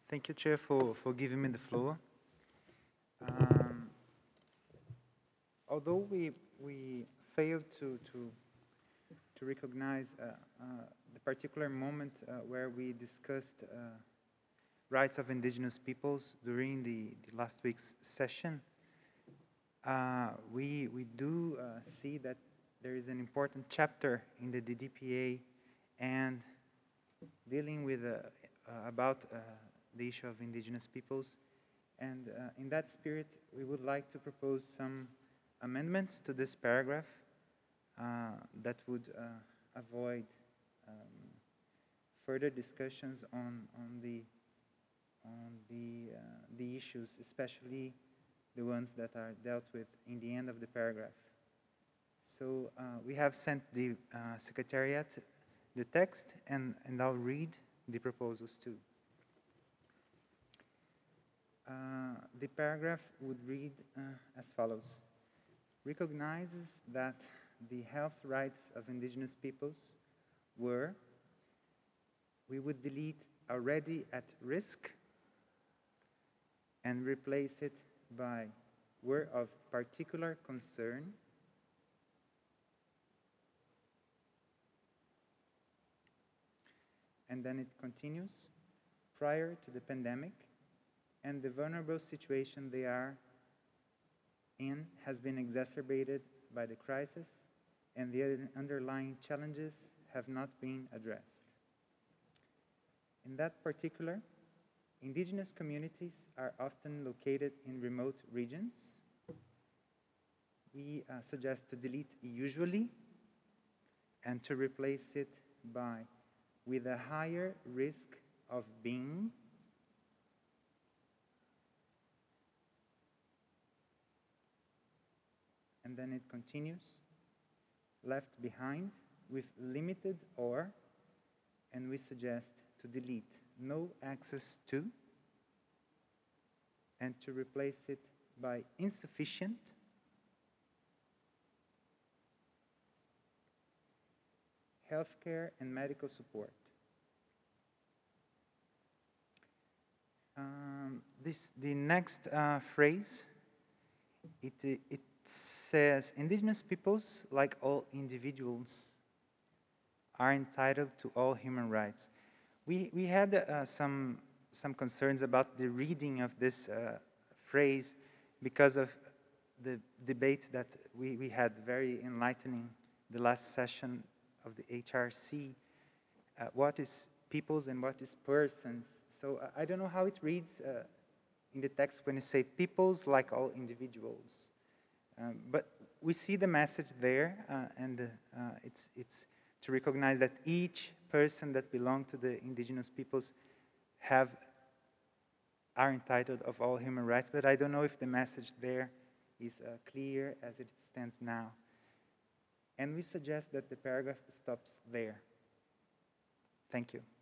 Thank you, Chair, for giving me the floor. Um, although we failed to recognize the particular moment where we discussed rights of indigenous peoples during the last week's session, we do see that there is an important chapter in the DDPA and dealing with about the issue of indigenous peoples. And in that spirit, we would like to propose some amendments to this paragraph that would avoid um, further discussions on the issues, especially the ones that are dealt with in the end of the paragraph. So we have sent the Secretariat the text, and I'll read the proposals too. The paragraph would read as follows. Recognizes that the health rights of indigenous peoples were, we would delete already at risk and replace it by were of particular concern, and then it continues, prior to the pandemic, and the vulnerable situation they are in has been exacerbated by the crisis, and the underlying challenges have not been addressed. In that particular, indigenous communities are often located in remote regions. We suggest to delete usually and to replace it by with a higher risk of being, and then it continues, left behind with limited or, and we suggest to delete no access to, and to replace it by insufficient, healthcare and medical support. The next phrase, it says, indigenous peoples, like all individuals, are entitled to all human rights. We had some concerns about the reading of this phrase because of the debate that we had, very enlightening, the last session of the HRC. What is peoples and what is persons? So I don't know how it reads in the text when you say peoples like all individuals. But we see the message there, and it's to recognize that each person that belongs to the indigenous peoples are entitled of all human rights, but I don't know if the message there is clear as it stands now. And we suggest that the paragraph stops there. Thank you.